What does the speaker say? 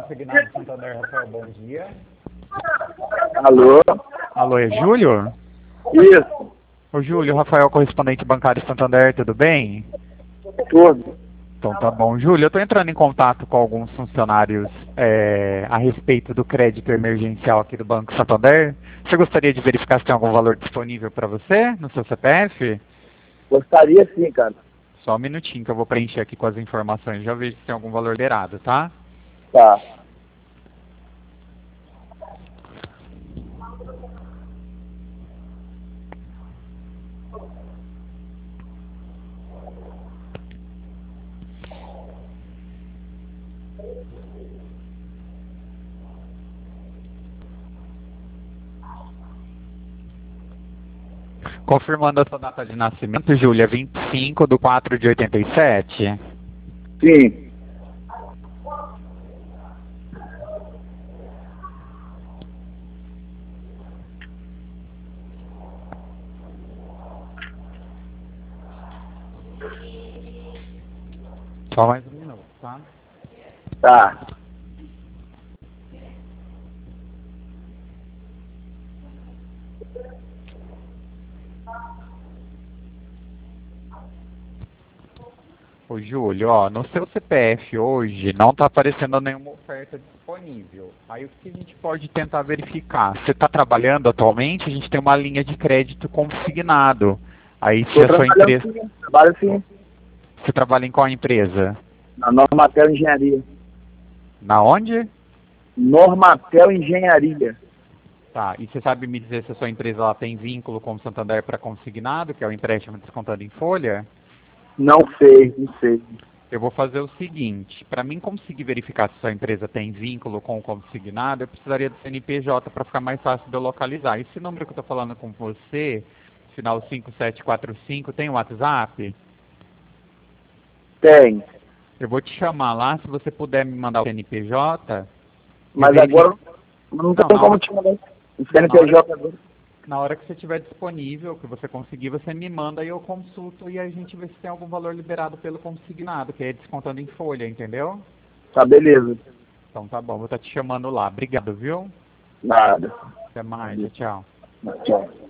Consignado Santander, Rafael, bom dia. Alô? Alô, é Júlio? Isso, Ô Júlio, Rafael, correspondente bancário Santander, tudo bem? tudo. Então tá bom. Júlio, eu estou entrando em contato com alguns funcionários a respeito do crédito emergencial aqui do Banco Santander. Você gostaria de verificar se tem algum valor disponível para você no seu CPF? Gostaria sim, cara. Só um minutinho que eu vou preencher aqui com as informações. Já vejo se tem algum valor liberado, tá? Tá. Confirmando a sua data de nascimento, Júlia, 25/4/87. Sim. Só mais um minuto, tá? Tá. Ô Júlio, ó, no seu CPF hoje não está aparecendo nenhuma oferta disponível. Aí o que a gente pode tentar verificar? Você está trabalhando atualmente? A gente tem uma linha de crédito consignado. Aí se Tô a sua trabalhando empresa... sim. Trabalho sim. Você trabalha em qual empresa? Na Normatel Engenharia. Na onde? Normatel Engenharia. Tá, e você sabe me dizer se a sua empresa ela tem vínculo com o Santander para consignado, que é o empréstimo descontado em folha? Não sei, não sei. Eu vou fazer o seguinte, para mim conseguir verificar se sua empresa tem vínculo com o consignado, eu precisaria do CNPJ para ficar mais fácil de eu localizar. Esse número que eu estou falando com você, final 5745, tem WhatsApp? Tem. Eu vou te chamar lá, se você puder me mandar o CNPJ. Mas agora não tem como te mandar o CNPJ agora. Na hora que você estiver disponível, que você conseguir, você me manda e eu consulto e a gente vê se tem algum valor liberado pelo consignado, que é descontando em folha, entendeu? Tá, beleza. Então tá bom, vou estar te chamando lá. Obrigado, viu? Nada. Até mais, tchau. Tchau.